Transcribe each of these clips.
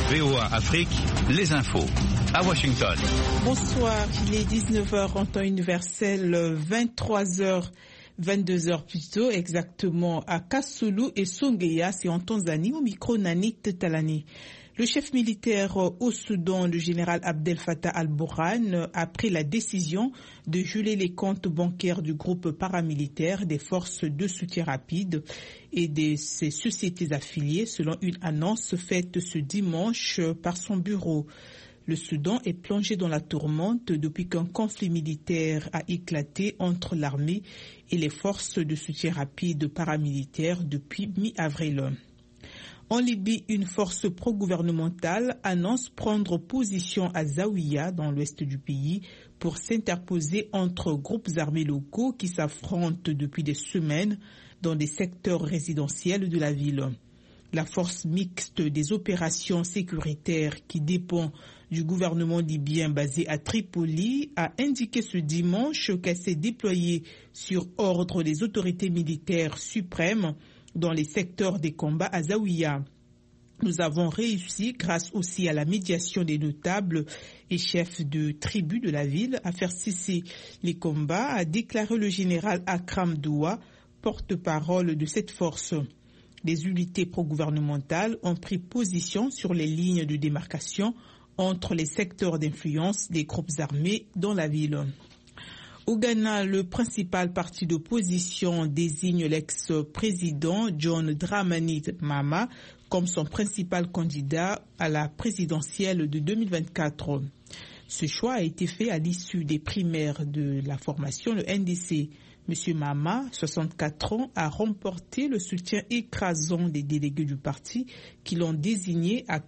VOA Afrique, les infos. À Washington. Bonsoir, il est 19h en temps universel, 23h, 22h plutôt, exactement à Kasulu et Songeya, c'est en Tanzanie, au micro Nanit Talani. Le chef militaire au Soudan, le général Abdel Fattah al-Burhan, a pris la décision de geler les comptes bancaires du groupe paramilitaire des forces de soutien rapide et de ses sociétés affiliées, selon une annonce faite ce dimanche par son bureau. Le Soudan est plongé dans la tourmente depuis qu'un conflit militaire a éclaté entre l'armée et les forces de soutien rapide paramilitaires depuis mi-avril. En Libye, une force pro-gouvernementale annonce prendre position à Zawiya, dans l'ouest du pays, pour s'interposer entre groupes armés locaux qui s'affrontent depuis des semaines dans des secteurs résidentiels de la ville. La force mixte des opérations sécuritaires qui dépend du gouvernement libyen basé à Tripoli a indiqué ce dimanche qu'elle s'est déployée sur ordre des autorités militaires suprêmes dans les secteurs des combats à Zawiya. Nous avons réussi, grâce aussi à la médiation des notables et chefs de tribus de la ville, à faire cesser les combats, a déclaré le général Akram Doua, porte-parole de cette force. Les unités pro-gouvernementales ont pris position sur les lignes de démarcation entre les secteurs d'influence des groupes armés dans la ville. Au Ghana, le principal parti d'opposition désigne l'ex-président John Dramani Mahama comme son principal candidat à la présidentielle de 2024. Ce choix a été fait à l'issue des primaires de la formation, le NDC. M. Mahama, 64 ans, a remporté le soutien écrasant des délégués du parti qui l'ont désigné à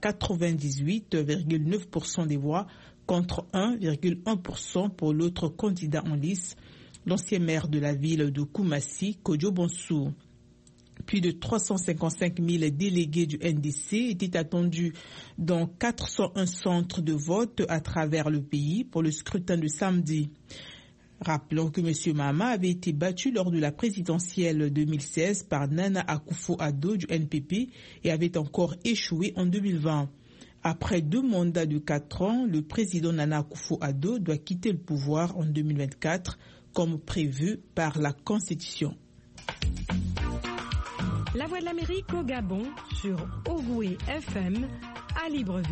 98,9% des voix contre 1,1% pour l'autre candidat en lice, l'ancien maire de la ville de Koumassi, Kodjo Bonsou. Plus de 355 000 délégués du NDC étaient attendus dans 401 centres de vote à travers le pays pour le scrutin de samedi. Rappelons que M. Mahama avait été battu lors de la présidentielle 2016 par Nana Akufo-Addo du NPP et avait encore échoué en 2020. Après 2 mandats de 4 ans, le président Nana Akufo-Addo doit quitter le pouvoir en 2024, comme prévu par la Constitution. La Voix de l'Amérique au Gabon sur Ogoué FM à Libreville.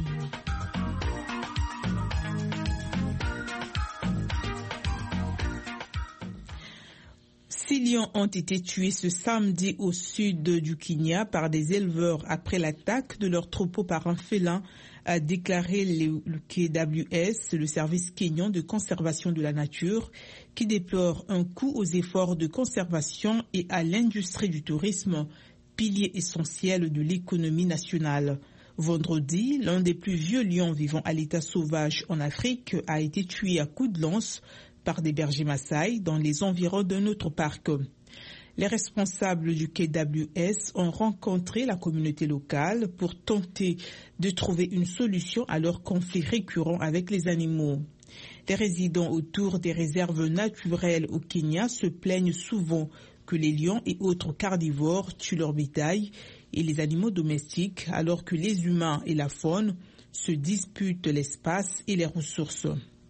6 lions ont été tués ce samedi au sud du Kenya par des éleveurs après l'attaque de leur troupeau par un félin, a déclaré le KWS, le service kényan de conservation de la nature, qui déplore un coût aux efforts de conservation et à l'industrie du tourisme, pilier essentiel de l'économie nationale. Vendredi, l'un des plus vieux lions vivant à l'état sauvage en Afrique a été tué à coups de lance par des bergers Maasai dans les environs d'un autre parc. Les responsables du KWS ont rencontré la communauté locale pour tenter de trouver une solution à leurs conflits récurrents avec les animaux. Les résidents autour des réserves naturelles au Kenya se plaignent souvent que les lions et autres carnivores tuent leur bétail et les animaux domestiques alors que les humains et la faune se disputent l'espace et les ressources.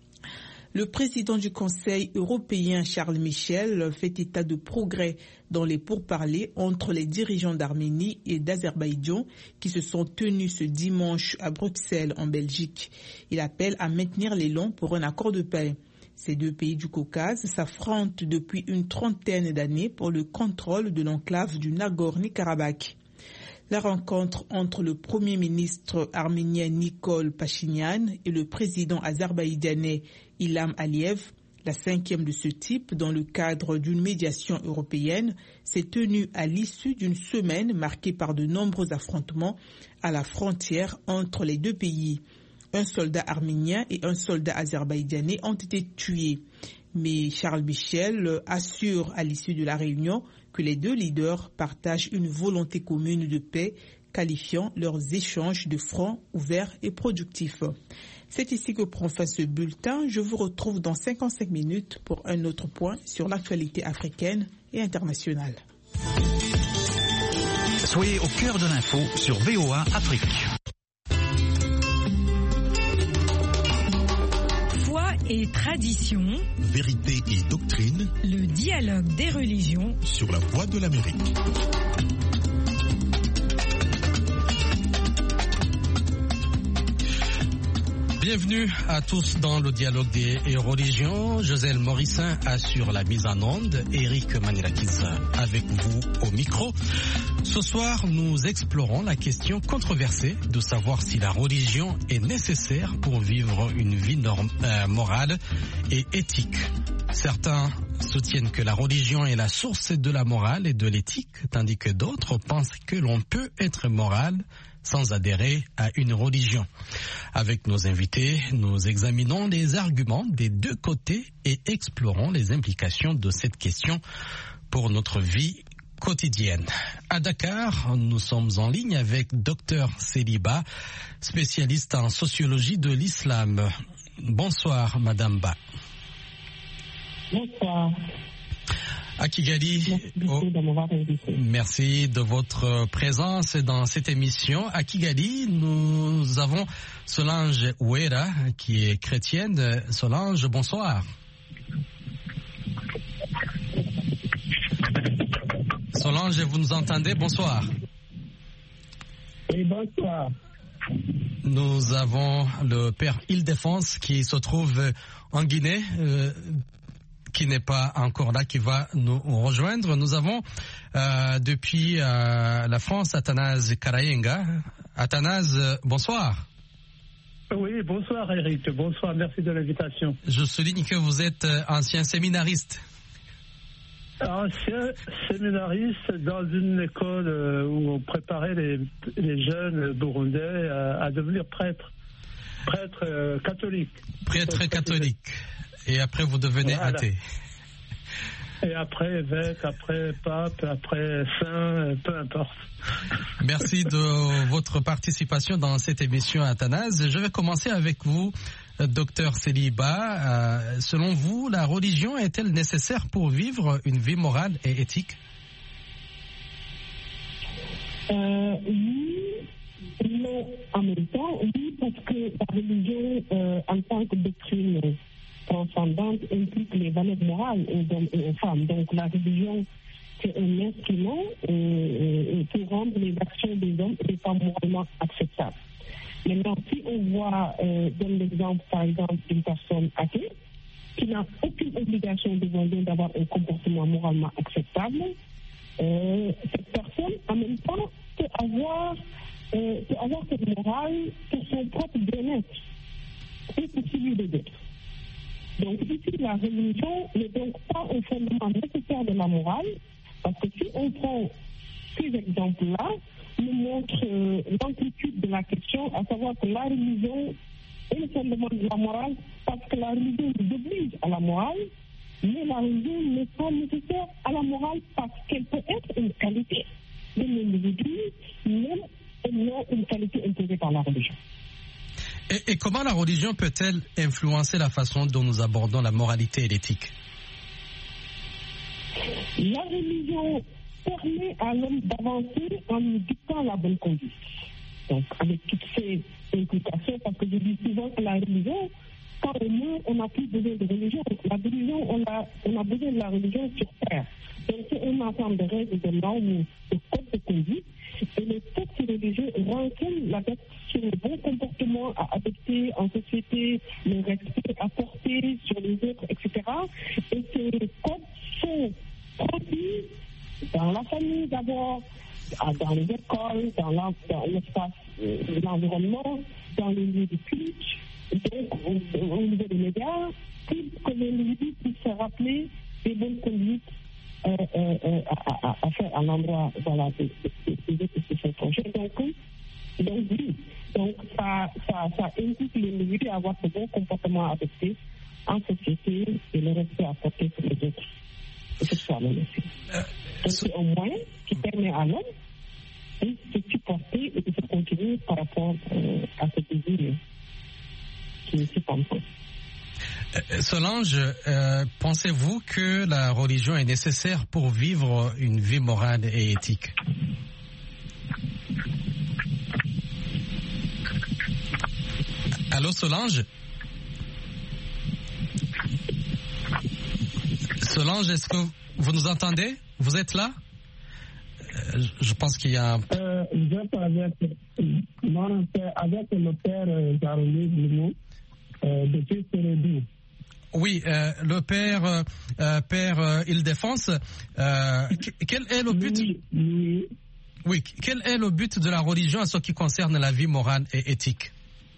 Le président du Conseil européen, Charles Michel, fait état de progrès dans les pourparlers entre les dirigeants d'Arménie et d'Azerbaïdjan qui se sont tenus ce dimanche à Bruxelles, en Belgique. Il appelle à maintenir l'élan pour un accord de paix. Ces 2 pays du Caucase s'affrontent depuis une 30aine d'années pour le contrôle de l'enclave du Nagorno-Karabakh. La rencontre entre le Premier ministre arménien Nikol Pachinian et le président azerbaïdjanais Ilham Aliyev, la 5e de ce type dans le cadre d'une médiation européenne, s'est tenue à l'issue d'une semaine marquée par de nombreux affrontements à la frontière entre les 2 pays. Un soldat arménien et un soldat azerbaïdjanais ont été tués. Mais Charles Michel assure à l'issue de la réunion que les 2 leaders partagent une volonté commune de paix, qualifiant leurs échanges de francs, ouverts et productifs. C'est ici que prend fin ce bulletin. Je vous retrouve dans 55 minutes pour un autre point sur l'actualité africaine et internationale. Soyez au cœur de l'info sur VOA Afrique. et tradition, vérité et doctrine, le dialogue des religions sur la Voix de l'Amérique. Bienvenue à tous dans le dialogue des religions. Joselle Morissin assure la mise en onde, Eric Manirakiz avec vous au micro. Ce soir, nous explorons la question controversée de savoir si la religion est nécessaire pour vivre une vie morale et éthique. Certains soutiennent que la religion est la source de la morale et de l'éthique, tandis que d'autres pensent que l'on peut être moral sans adhérer à une religion. Avec nos invités, nous examinons les arguments des deux côtés et explorons les implications de cette question pour notre vie quotidienne. À Dakar, nous sommes en ligne avec Dr Seliba, spécialiste en sociologie de l'islam. Bonsoir, Madame Ba. Bonsoir. À Kigali, merci de votre présence dans cette émission. À Kigali, nous avons Solange Ouera, qui est chrétienne. Solange, bonsoir. Solange, vous nous entendez? Bonsoir. Oui, bonsoir. Nous avons le Père Île-Défense qui se trouve en Guinée, qui n'est pas encore là, qui va nous rejoindre. Nous avons depuis la France Athanase Karayenga. Athanase, bonsoir. Oui, bonsoir Eric. Bonsoir, merci de l'invitation. Je souligne que vous êtes ancien séminariste. Ancien séminariste dans une école où on préparait les jeunes burundais à devenir prêtres catholiques. Prêtre catholique. Et après, vous devenez athée. Et après évêque, après pape, après saint, peu importe. Merci de votre participation dans cette émission, Athanase. Je vais commencer avec vous, Docteur Seliba. Selon vous, la religion est-elle nécessaire pour vivre une vie morale et éthique? Oui, non, en même temps, oui, parce que la religion, en tant que doctrine transcendante, implique les valeurs morales aux hommes et aux femmes. Donc la religion, c'est un instrument pour rendre les actions des hommes et des femmes moralement acceptables. Maintenant, si on voit, donne l'exemple, par exemple, d'une personne athée, qui n'a aucune obligation devant Dieu d'avoir un comportement moralement acceptable, cette personne, en même temps, peut avoir cette morale pour son propre bien-être et pour celui des autres. Donc ici, la religion n'est donc pas un fondement nécessaire de la morale, parce que si on prend ces exemples-là, nous montre l'amplitude de la question, à savoir que la religion est le fondement de la morale, parce que la religion nous oblige à la morale, mais la religion n'est pas nécessaire à la morale parce qu'elle peut être une qualité de l'individu, même et non une qualité imposée par la religion. Et comment la religion peut-elle influencer la façon dont nous abordons la moralité et l'éthique? La religion permet à l'homme d'avancer en lui dictant la bonne conduite. Donc, avec toutes ces implications, parce que je dis souvent que la religion, quand on meurt, on n'a plus besoin de religion. La religion, on a besoin de la religion sur terre. Donc, c'est un ensemble de règles, de normes, de codes de conduite. Et les textes religieux renseignent la dette sur le bon comportement à adopter en société, le respect à porter sur les autres, etc. Et ces codes sont transmis dans la famille d'abord, dans les écoles, dans l'espace, l'environnement, dans les lieux de culte, donc au niveau des médias, pour que l'individu puisse se rappeler des bonnes conduites à faire à l'endroit des autres de son projet. Donc oui, donc ça implique l'individu à avoir ce bon comportement à adopter en société et le respect à porter sur les autres. Et c'est ça, donc c'est un moyen qui permet à l'homme de se supporter et de se continuer par rapport à ce désir qui est si important. Solange, pensez-vous que la religion est nécessaire pour vivre une vie morale et éthique? Allô, Solange? Solange, est-ce que vous nous entendez? Vous êtes là? Je pense qu'il y a un... Je parle avec le père Jaroni Bruno depuis Sérédou. Oui, le père Île-Défense, quel est le but? Oui, quel est le but de la religion en ce qui concerne la vie morale et éthique?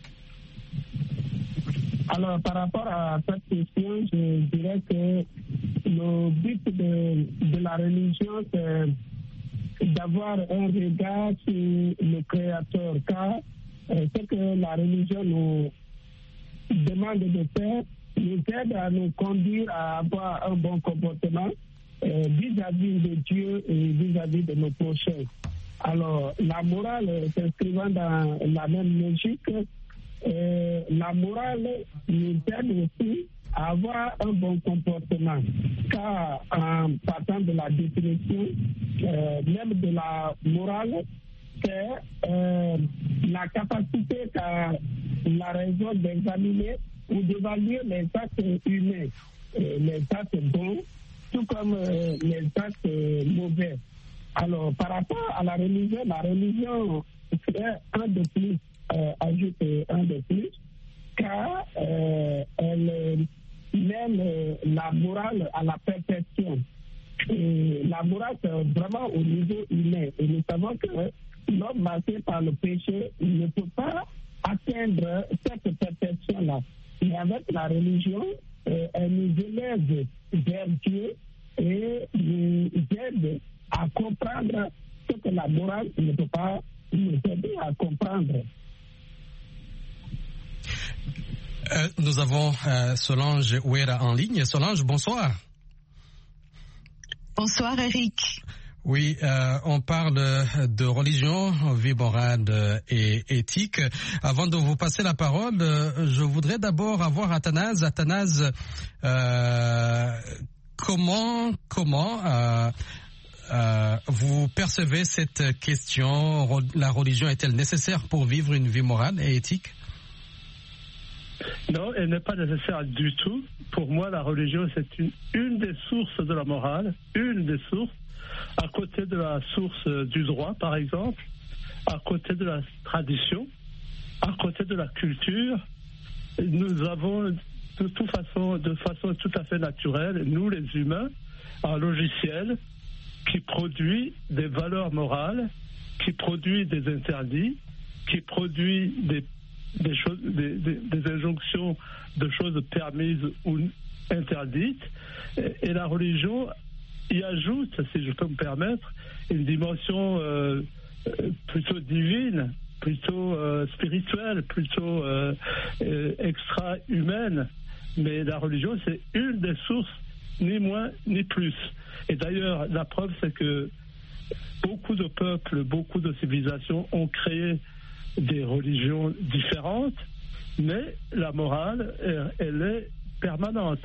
Alors, par rapport à cette question, je dirais que le but de la religion, c'est d'avoir un regard sur le Créateur, car ce que la religion nous demande de faire nous aide à nous conduire à avoir un bon comportement vis-à-vis de Dieu et vis-à-vis de nos prochains. Alors, la morale s'inscrivant dans la même logique, la morale nous aide aussi à avoir un bon comportement, car en partant de la définition même de la morale, c'est la capacité qu'a la raison d'examiner ou d'évaluer les actes humains, les actes bons, tout comme les actes mauvais. Alors, par rapport à la religion serait un de plus, ajoute un de plus, car elle mène la morale à la perfection. Et la morale, c'est vraiment au niveau humain. Et nous savons que l'homme marqué par le péché ne peut pas atteindre cette perfection-là. Et avec la religion, elle nous élève vers Dieu et nous aide à comprendre ce que la morale ne peut pas nous aider à comprendre. Nous avons Solange Ouera en ligne. Solange, bonsoir. Bonsoir Eric. Oui, on parle de religion, vie morale et éthique. Avant de vous passer la parole, je voudrais d'abord avoir Athanase. Athanase, comment vous percevez cette question? La religion est-elle nécessaire pour vivre une vie morale et éthique? Non, elle n'est pas nécessaire du tout. Pour moi, la religion, c'est une des sources de la morale, une des sources, à côté de la source du droit, par exemple, à côté de la tradition, à côté de la culture. Nous avons de façon tout à fait naturelle, nous les humains, un logiciel qui produit des valeurs morales, qui produit des interdits, qui produit des choses, des injonctions de choses permises ou interdites. Et la religion y ajoute, si je peux me permettre, une dimension plutôt divine, plutôt spirituelle, plutôt extra-humaine. Mais la religion, c'est une des sources, ni moins ni plus. Et d'ailleurs, la preuve, c'est que beaucoup de peuples, beaucoup de civilisations ont créé des religions différentes, mais la morale, elle est permanente.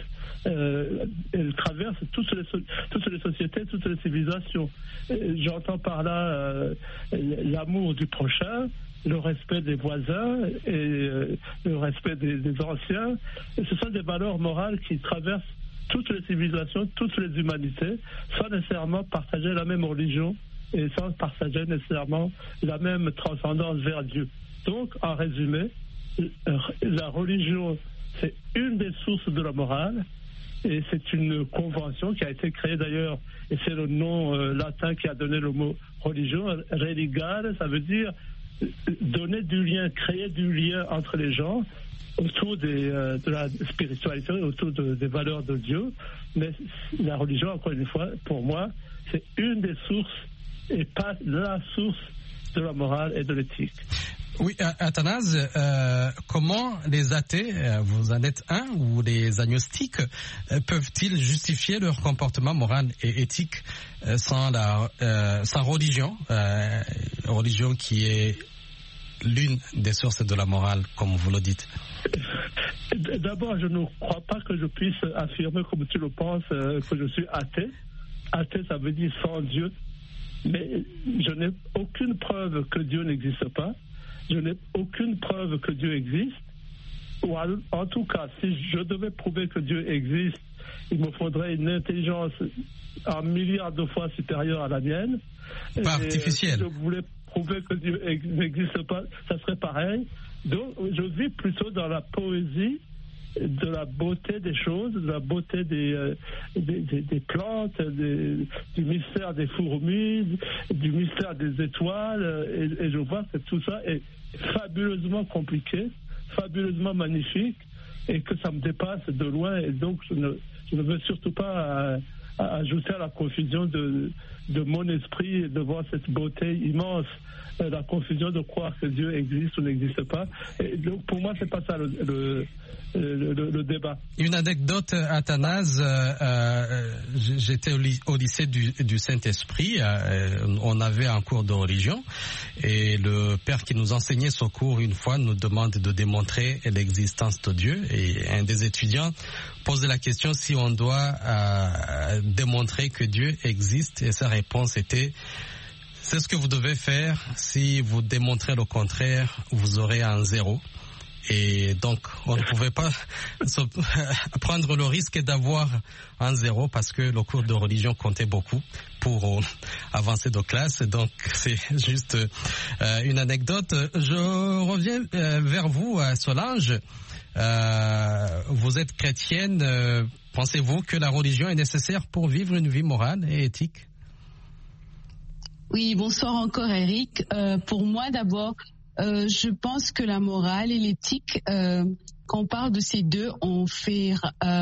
Elle traverse toutes les sociétés, toutes les civilisations. J'entends par là l'amour du prochain, le respect des voisins et le respect des anciens. Et ce sont des valeurs morales qui traversent toutes les civilisations, toutes les humanités, sans nécessairement partager la même religion et sans partager nécessairement la même transcendance vers Dieu. Donc, en résumé, la religion, c'est une des sources de la morale, et c'est une convention qui a été créée d'ailleurs, et c'est le nom latin qui a donné le mot religion, religare, ça veut dire donner du lien, créer du lien entre les gens, autour de la spiritualité, autour des valeurs de Dieu. Mais la religion, encore une fois, pour moi, c'est une des sources et pas la source de la morale et de l'éthique. Oui, Athanase, comment les athées, vous en êtes un, ou les agnostiques, peuvent-ils justifier leur comportement moral et éthique sans religion, religion qui est l'une des sources de la morale, comme vous le dites? D'abord, je ne crois pas que je puisse affirmer, comme tu le penses, que je suis athée. Athée, ça veut dire sans Dieu. Mais je n'ai aucune preuve que Dieu n'existe pas. Je n'ai aucune preuve que Dieu existe. Ou en tout cas, si je devais prouver que Dieu existe il me faudrait une intelligence un milliard de fois supérieure à la mienne. Pas artificielle. Si je voulais prouver que Dieu n'existe pas, ça serait pareil. Donc, je vis plutôt dans la poésie de la beauté des choses, de la beauté des plantes, du mystère des fourmis, du mystère des étoiles, et je vois que tout ça est fabuleusement compliqué, fabuleusement magnifique, et que ça me dépasse de loin, et donc je ne veux surtout pas ajouter à la confusion de mon esprit de voir cette beauté immense, la confusion de croire que Dieu existe ou n'existe pas. Et donc pour moi, c'est pas ça le débat. Une anecdote, Athanase, j'étais au lycée du Saint-Esprit, on avait un cours de religion, et le père qui nous enseignait ce cours une fois nous demande de démontrer l'existence de Dieu, et un des étudiants pose la question si on doit démontrer que Dieu existe, et sa réponse était: c'est ce que vous devez faire. Si vous démontrez le contraire, vous aurez un 0. Et donc, on ne pouvait pas prendre le risque d'avoir un 0 parce que le cours de religion comptait beaucoup pour avancer de classe. Donc, c'est juste une anecdote. Je reviens vers vous, Solange. Vous êtes chrétienne. Pensez-vous que la religion est nécessaire pour vivre une vie morale et éthique? Oui, bonsoir encore Eric. Pour moi d'abord, je pense que la morale et l'éthique, quand on parle de ces deux, on fait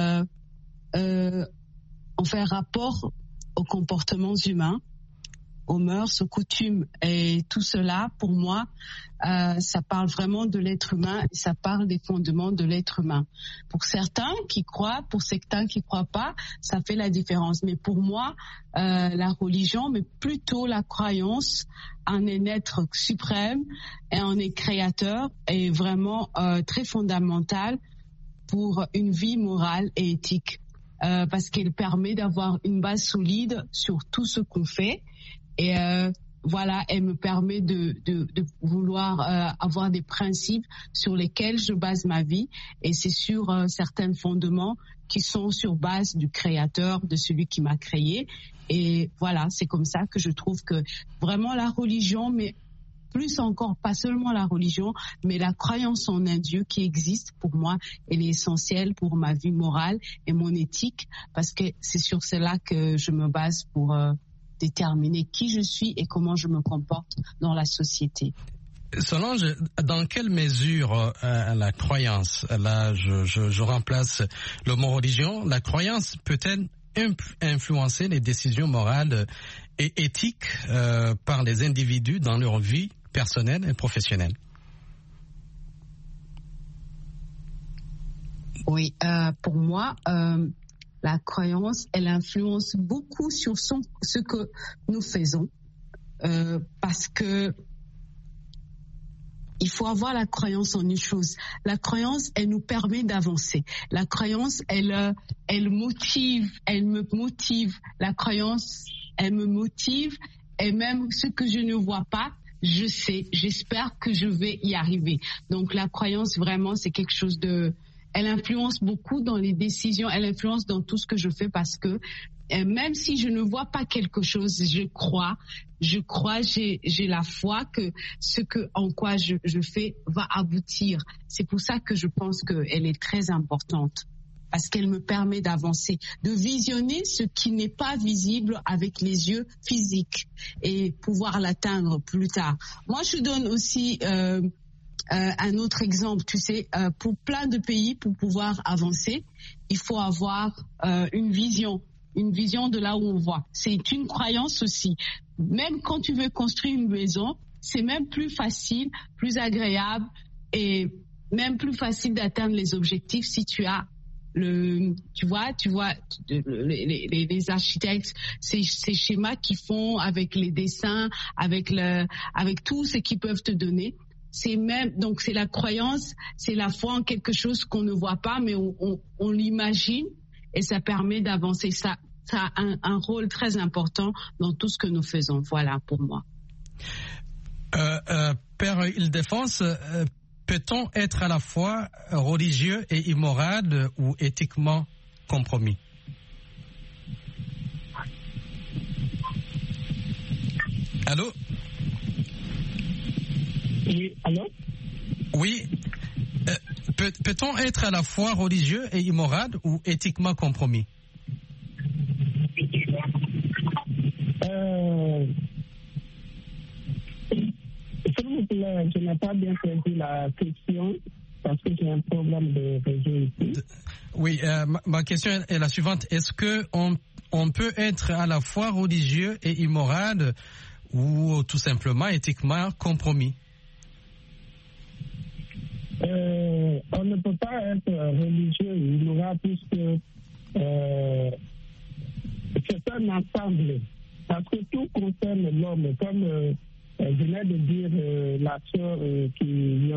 rapport aux comportements humains, aux mœurs, aux coutumes, et tout cela, pour moi, ça parle vraiment de l'être humain et ça parle des fondements de l'être humain. Pour certains qui croient, pour certains qui croient pas, ça fait la différence. Mais pour moi, la religion, mais plutôt la croyance en un être suprême et en un créateur est vraiment très fondamentale pour une vie morale et éthique, parce qu'elle permet d'avoir une base solide sur tout ce qu'on fait. Et voilà, elle me permet de vouloir avoir des principes sur lesquels je base ma vie, et c'est sur certains fondements qui sont sur base du créateur, de celui qui m'a créé. Et voilà, c'est comme ça que je trouve que vraiment la religion, mais plus encore, pas seulement la religion, mais la croyance en un Dieu qui existe, pour moi, elle est essentielle pour ma vie morale et mon éthique, parce que c'est sur cela que je me base pour déterminer qui je suis et comment je me comporte dans la société. Solange, dans quelle mesure la croyance, là je remplace le mot religion, la croyance peut-elle influencer les décisions morales et éthiques par les individus dans leur vie personnelle et professionnelle? Oui, pour moi, la croyance, elle influence beaucoup sur ce que nous faisons, parce que il faut avoir la croyance en une chose. La croyance, elle nous permet d'avancer. La croyance, elle me motive. La croyance, elle me motive, et même ce que je ne vois pas, je sais, j'espère que je vais y arriver. Donc la croyance, vraiment, c'est quelque chose elle influence beaucoup dans les décisions, elle influence dans tout ce que je fais, parce que même si je ne vois pas quelque chose, je crois, j'ai la foi que en quoi je fais va aboutir. C'est pour ça que je pense qu'elle est très importante, parce qu'elle me permet d'avancer, de visionner ce qui n'est pas visible avec les yeux physiques et pouvoir l'atteindre plus tard. Moi, je donne aussi un autre exemple, tu sais, pour plein de pays, pour pouvoir avancer, il faut avoir une vision de là où on voit. C'est une croyance aussi. Même quand tu veux construire une maison, c'est même plus facile, plus agréable et même plus facile d'atteindre les objectifs si tu as les architectes, ces schémas qu'ils font avec les dessins, avec tout ce qu'ils peuvent te donner. Donc c'est la croyance, c'est la foi en quelque chose qu'on ne voit pas, mais on l'imagine, et ça permet d'avancer. Ça a un rôle très important dans tout ce que nous faisons. Voilà pour moi. Père Ildefense, peut-on être à la fois religieux et immoral ou éthiquement compromis? Allô? Oui, allô? Oui. Peut-on être à la fois religieux et immoral ou éthiquement compromis? S'il vous plaît, je n'ai pas bien compris la question parce que j'ai un problème de réseau ici. Oui, ma question est la suivante. Est-ce que on peut être à la fois religieux et immoral ou tout simplement éthiquement compromis? On ne peut pas être religieux et immoral puisque c'est un ensemble. Parce que tout concerne l'homme. Comme je venais de dire la sœur qui vient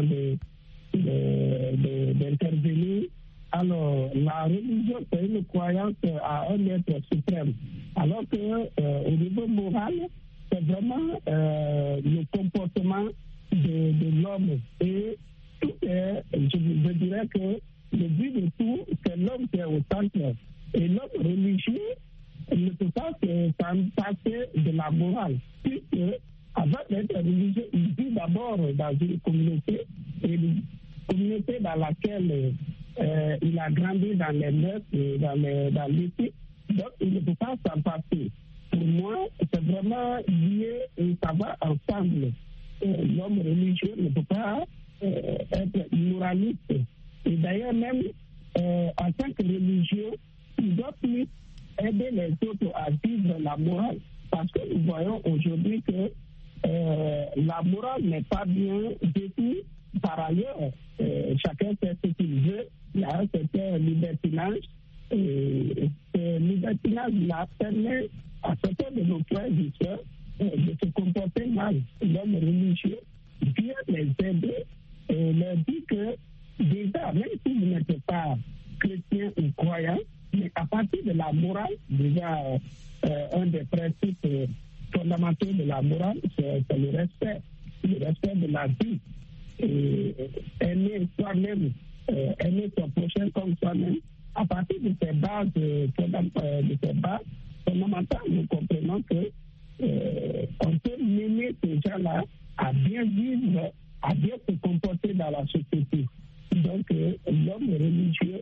d'intervenir. Alors, la religion, c'est une croyance à un être suprême. Alors que au niveau moral, c'est vraiment le comportement de l'homme. Et tout est, je dirais que le but de tout, c'est l'homme qui est au centre. Et l'homme religieux ne peut pas se passer de la morale. Puisque, avant d'être religieux, il vit d'abord dans une communauté, et une communauté dans laquelle il a grandi dans les mœurs et dans l'éthique. Donc, il ne peut pas s'en passer. Pour moi, c'est vraiment lié et ça va ensemble. L'homme religieux ne peut pas être moraliste. Et d'ailleurs, même en tant que religieux, il doit plus aider les autres à vivre la morale. Parce que nous voyons aujourd'hui que la morale n'est pas bien définie. Par ailleurs, chacun fait ce qu'il veut. Il y a un certain libertinage. Et ce libertinage-là permet à certains de nos frères et sœurs de se comporter mal. L'homme religieux vient les aider et leur dit que déjà, même si vous n'êtes pas chrétien ou croyant, mais à partir de la morale, déjà un des principes fondamentaux de la morale, c'est le respect de la vie. Et aimer soi-même, aimer son prochain comme soi-même. À partir de ces bases fondamentales, nous comprenons que on peut mener ces gens-là à bien vivre, à bien se comporter dans la société. Donc, l'homme religieux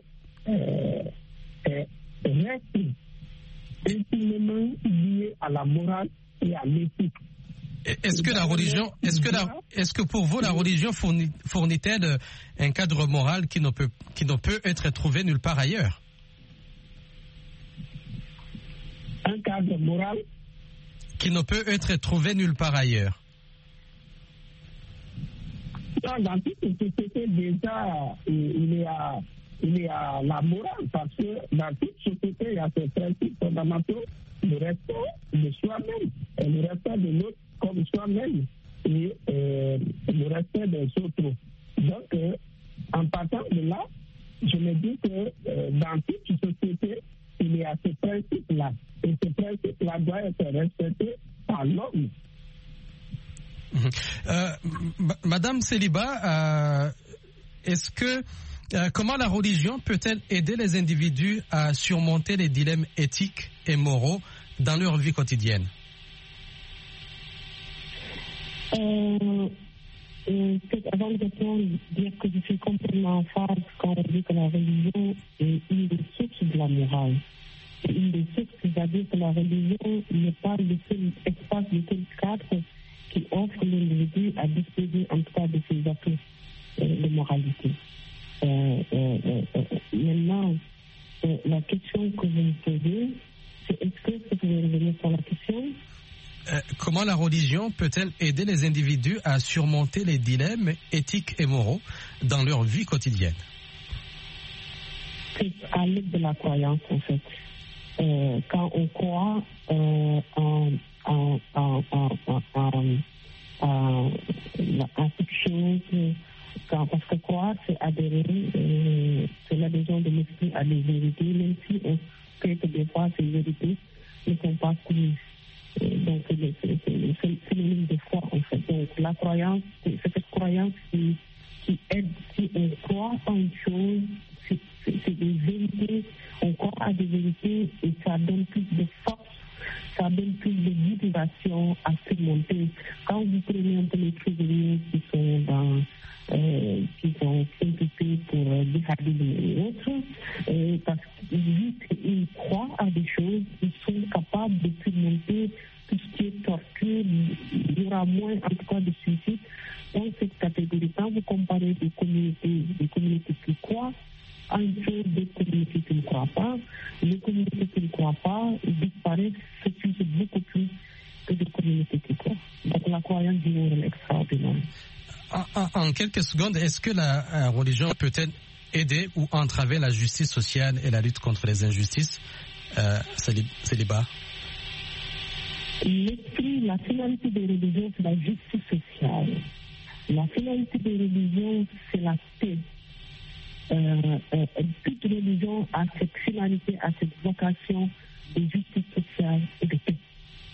reste intimement lié à la morale et à l'éthique. Est-ce que pour vous la religion fournit-elle un cadre moral qui ne peut être trouvé nulle part ailleurs? Un cadre moral qui ne peut être trouvé nulle part ailleurs. Dans toute société, déjà, il y a la morale, parce que dans toute société, il y a ces principes fondamentaux, le respect de soi-même, et le respect de l'autre comme soi-même, et le respect des autres. Donc, en partant de là, je me dis que dans toute société, il y a ces principes-là. Et ces principes-là doivent être respectés par l'homme. Madame Seliba, est-ce que comment la religion peut-elle aider les individus à surmonter les dilemmes éthiques et moraux dans leur vie quotidienne? Avant de répondre, dire que je suis complètement en phase quand on dit que la religion est une des sources de la morale. C'est une des sources, c'est-à-dire que la religion n'est pas le seul espace, le seul cadre qui offre l'individu à disposer en tout cas de ses atouts de moralité. Maintenant, la question que vous me posez, c'est est-ce que vous pouvez revenir sur la question? Comment la religion peut-elle aider les individus à surmonter les dilemmes éthiques et moraux dans leur vie quotidienne? C'est à l'aide de la croyance, en fait. Quand on croit à quelque chose, parce que croire, c'est adhérer, c'est l'adhésion de l'esprit à des vérités, même si on sait que des fois ces vérités ne sont pas connues. Donc, c'est le synonyme de foi, en fait. Donc, la croyance, c'est cette croyance qui aide. Si on croit en une chose, c'est des vérités, on croit à des vérités et ça donne plus de force ça donne plus de motivation à surmonter. Quand vous prenez un peu les prisonniers qui sont occupés pour djihadisme et autres, parce qu'ils croient à des choses, ils sont capables de surmonter tout ce qui est torture. Il y aura moins, en tout cas, de suicides dans cette catégorie. Quand vous comparez des communautés qui croient entre des communautés qui ne croient pas, les communautés qui ne croient pas disparaissent, se suicident beaucoup plus que des communautés qui croient. Donc la croyance joue un rôle extraordinaire. En quelques secondes, est-ce que la religion peut-être aider ou entraver la justice sociale et la lutte contre les injustices? Célibat. L'esprit, la finalité des religions, c'est la justice sociale. La finalité des religions, c'est la paix. Toute religion a cette finalité, a cette vocation de justice sociale et de paix.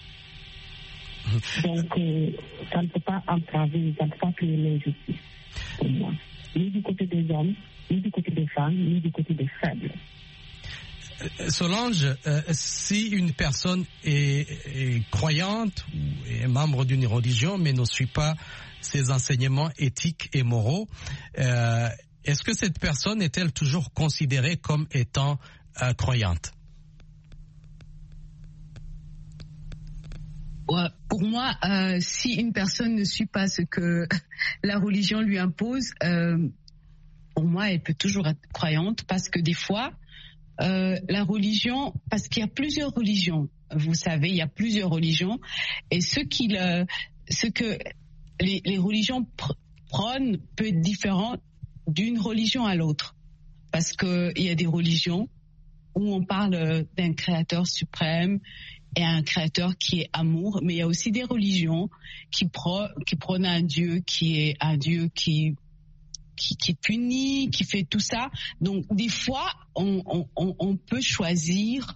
Donc, ça ne peut pas entraver, ça ne peut pas créer l'injustice pour moi. Ni du côté des hommes, ni du côté des femmes, ni du côté des faibles. Solange, si une personne est croyante ou est membre d'une religion mais ne suit pas ses enseignements éthiques et moraux, est-ce que cette personne est-elle toujours considérée comme étant croyante? Pour moi, si une personne ne suit pas ce que la religion lui impose, pour moi, elle peut toujours être croyante parce que des fois, la religion, parce qu'il y a plusieurs religions, vous savez, il y a plusieurs religions, et ce que les religions prônent peut être différent d'une religion à l'autre, parce que il y a des religions où on parle d'un créateur suprême et un créateur qui est amour, mais il y a aussi des religions qui prônent un Dieu qui est un Dieu qui punit, qui fait tout ça. Donc des fois, on peut choisir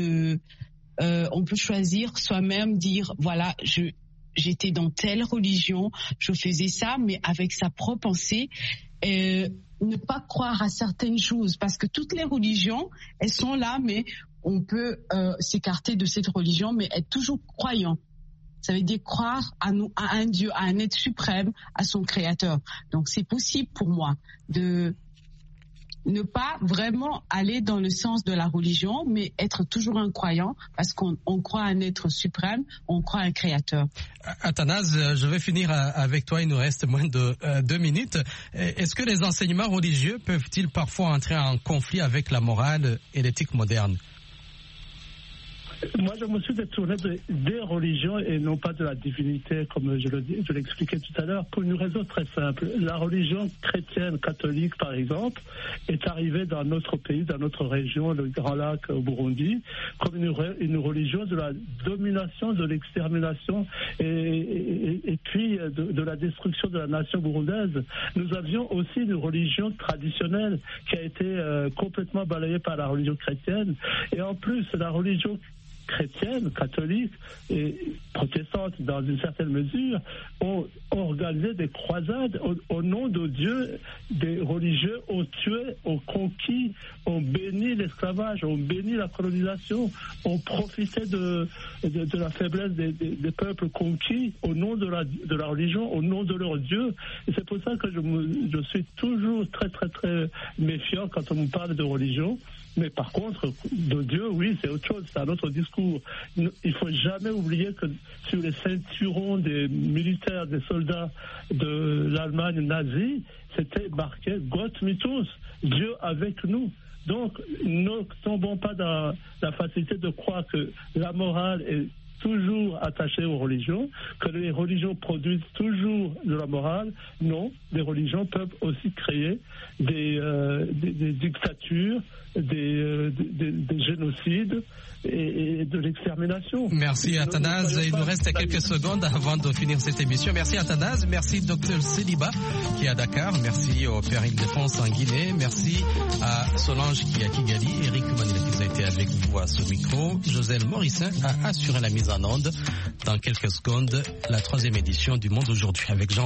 soi-même, dire voilà, j'étais dans telle religion, je faisais ça, mais avec sa propre pensée. Ne pas croire à certaines choses, parce que toutes les religions, elles sont là, mais on peut s'écarter de cette religion, mais être toujours croyant. Ça veut dire croire à un Dieu, à un être suprême, à son créateur. Donc c'est possible pour moi de ne pas vraiment aller dans le sens de la religion, mais être toujours un croyant, parce qu'on croit à un être suprême, on croit à un créateur. Athanase, je vais finir avec toi, il nous reste moins de 2 minutes. Est-ce que les enseignements religieux peuvent-ils parfois entrer en conflit avec la morale et l'éthique moderne? Moi, je me suis détourné des religions et non pas de la divinité, comme je l'expliquais tout à l'heure, pour une raison très simple. La religion chrétienne catholique, par exemple, est arrivée dans notre pays, dans notre région, le Grand Lac au Burundi, comme une religion de la domination, de l'extermination et puis de la destruction de la nation burundaise. Nous avions aussi une religion traditionnelle qui a été complètement balayée par la religion chrétienne. Et en plus, la religion chrétienne, catholique et protestante dans une certaine mesure ont organisé des croisades au nom de Dieu. Des religieux ont tué, ont conquis, ont béni l'esclavage, ont béni la colonisation, ont profité de la faiblesse des peuples conquis au nom de la religion, au nom de leur Dieu. Et c'est pour ça que je suis toujours très très très méfiant quand on me parle de religion. Mais par contre, de Dieu, oui, c'est autre chose, c'est un autre discours. Il ne faut jamais oublier que sur les ceinturons des militaires, des soldats de l'Allemagne nazie, c'était marqué Gott mit uns, Dieu avec nous. Donc, ne tombons pas dans la facilité de croire que la morale est toujours attachée aux religions, que les religions produisent toujours de la morale. Non, les religions peuvent aussi créer des dictatures, des génocides et de l'extermination. Merci Athanase. Il nous reste quelques secondes avant de finir cette émission. Merci Athanase, merci Dr Célibat qui est à Dakar, merci au Père Île-de-France en Guinée, merci à Solange qui est à Kigali, Eric Manila qui a été avec vous à ce micro, Joselle Morissin a assuré la mise en onde. Dans quelques secondes, la 3e édition du Monde aujourd'hui avec Jean